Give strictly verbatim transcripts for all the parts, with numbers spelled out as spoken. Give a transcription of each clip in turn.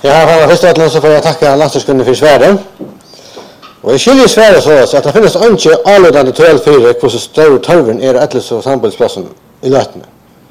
Ja, först och främst så får jag tacka landslagskunden för svaret. Och jag skiljer svaret så att det finns inte alludande till fyra hur så stor torven är att så samhällsplatsen i Lötne.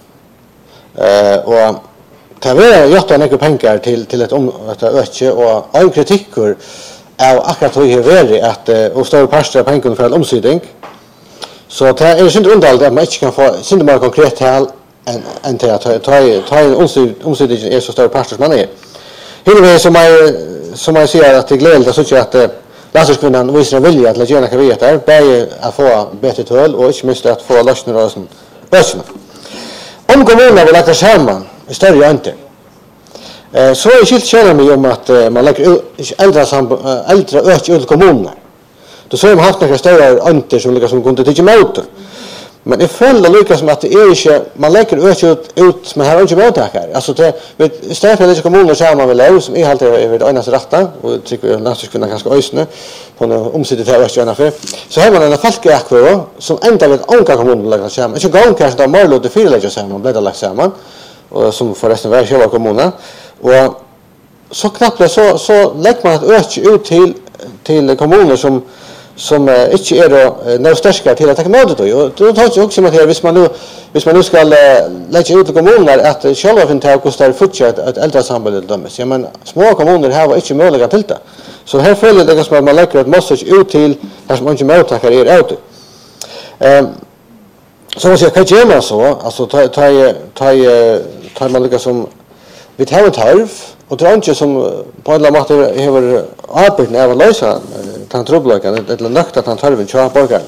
Eh och ta vara gjort några pengar till till ett om att öka och all kritiker är akkurat hur det är att och stor pastor pengar för omsydning. Så det är inte undantag att man inte kan få synd mer konkret tal än än till att ta ta en omsydning är så stor pastor man är. Hur som jag som jag säger att det glädjer så att landslagskunnan visar en vilja att lägga några kavieter, både att få bättre töl och inte minst att få lösningar och sånt. Lösningar. Om kommunerna vill lägga samman i större antal. Eh så är skilt känner mig om att man lägger äldre äldre öka ut kommunerna. Då så har man haft några större antal som liksom kunde ta emot. Men det följer lika som att det är inte man lägger öka ut ut men har inte mottagare. Alltså det vet istället för att kommuner samman med lov som är helt över det ena rätta och tycker jag nästan skulle ganska ösna på en omsidigt här östra för. Så har man en folkakvaro som ändå vet anka kommuner lägger samman. Inte gång kanske där Marlo det fyra lägger samman blir det lagt samman och som förresten var själva kommunen och så knappt så så lägger man att öka ut till till kommuner som som uh, inte är då när starka till att ta emot det och då tar jag också med här hvis man nu hvis man nu ska lägga ut kommuner att själva finna ut kostar fortsatt ett äldre samhälle dömes. Ja men små kommuner här var inte möjliga till det. Så här följer det som man lägger ett message ut till här som inte mottagare är ute. Ehm så måste jag kanske göra så alltså ta ta ta ta man lika som vi tar ett halv och det är inte som på alla mått över arbetet när vi löser tant trubbelagen eller nökt att han tarven kör borgar.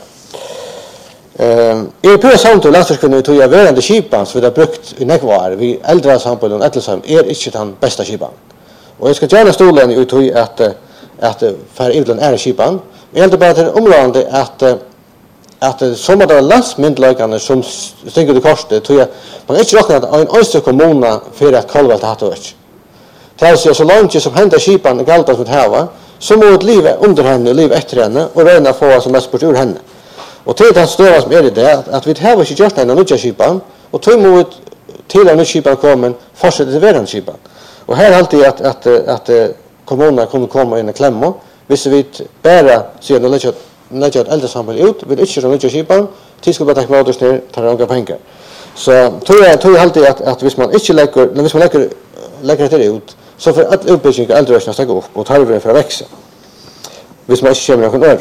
Ehm är på samt och landslagskunnig tog jag värande skipan så vi har brukt i nekvar vi äldre samhällen och Ettelsheim är inte den bästa skipan. Och jag ska gärna stolen ut i att att för Irland är skipan. Men helt bara till området att att som att landsmyndigheterna som stiger det kostet tror jag man inte räknar att en östra kommuna för att kalva det hade varit. Det är så långt som händer skipan galtas mot hava så må ett liv under henne och liv efter henne och rena få som mest bort ur henne. Och till det stöva som är det att, att vi har inte gjort en nya skipan och tog emot till en ny skipan kommer fortsätter till världens skipan. Och här är alltid att, att, att, att kommunerna kommer komma in i klämma. Hvis vi bara ser att lägga ett äldre samhälle ut vill inte göra nya skipan till ska bara ta emot oss ner tar några pengar. Så tror jag, tror jag alltid att, att hvis man inte lägger, hvis man lägger, lägger det ut så för att utbyggningen äldre rösterna ska gå upp och tarven för att växa. Hvis man inte kommer någon öre.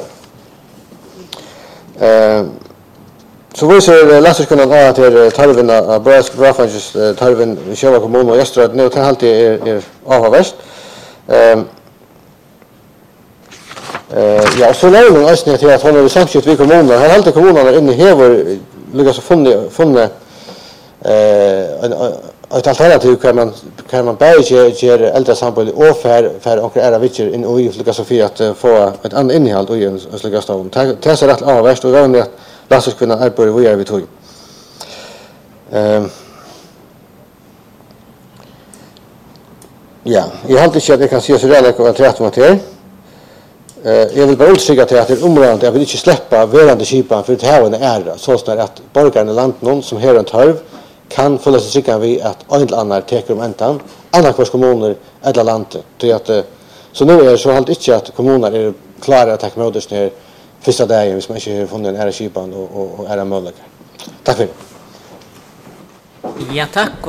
Eh, så visar landslagskunnan att det tarven av Brafans tarven i Själva kommun och Östra nu till alltid är, är avhavest. Eh, eh, ja, så när man östner till att hon har samskift vid kommunerna. Här alltid kommunerna inne hever lyckas funnit funnit eh en ett alternativ kan man kan man bara ge äldre samhälle och för för och är vitcher in och olika så för att få ett annat innehåll och en slags stavn. Det är så rätt avvärst och vanligt låt oss kunna arbeta vad gör vi tog. Ehm Ja, jag har alltid sett att jag kan se så där och trätt mot här. Eh jag vill bara understryka till att det är området jag vill inte släppa verande skipan för det här är ära så snart att borgarna i landet någon som har en torv kan fulla sig trygga vi att en eller annan teker om äntan andra kvar kommuner eller landet till att så nu är det så halt inte att kommuner är klara att ta emot oss ner första dagen hvis man inte har funnit en ära skipan och och, och ära möjlighet. Tack för det. Ja tack